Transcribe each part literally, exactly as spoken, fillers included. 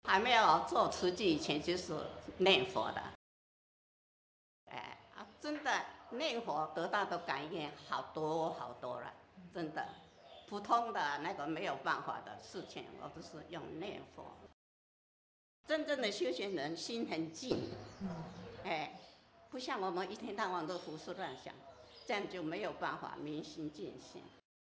还没有做慈济以前就是念佛的，哎啊，真的念佛得到的感应好多好多了，真的，普通的那个没有办法的事情，我都是用念佛。真正的修行人心很静，哎，不像我们一天到晚都胡思乱想，这样就没有办法明心见性。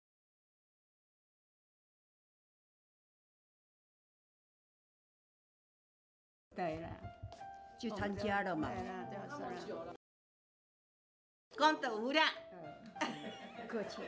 对了， 去参加了嘛？ 对了，就是了。功德无量。 客气。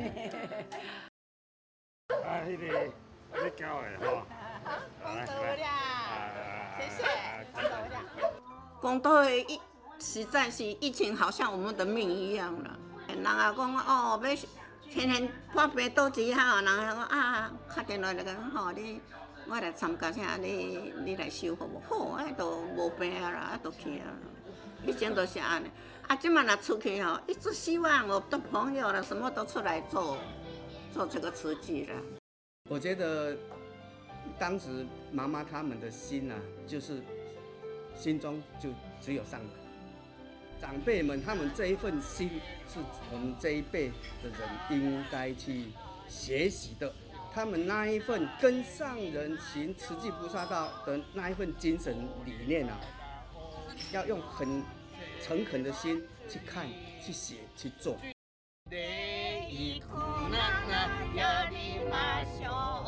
啊，迄个，你教的吼。 功德无量，谢谢。功德无量。 讲到的疫，实在是疫情好像我们的命一样了。人也讲哦，要天天破病倒一下，人也讲啊，打电话来讲吼，你我来参加啥？你你来修好无？好，啊，都无病啊啦，啊，都去啊。以前都是安尼，啊，即摆若出去吼，一直希望我的朋友了，什么都出来做，做这个慈济了。 我觉得当时妈妈他们的心啊，就是心中就只有上人。长辈们他们这一份心，是我们这一辈的人应该去学习的。他们那一份跟上人行慈济菩萨道的那一份精神理念啊，要用很诚恳的心去看、去写、去做。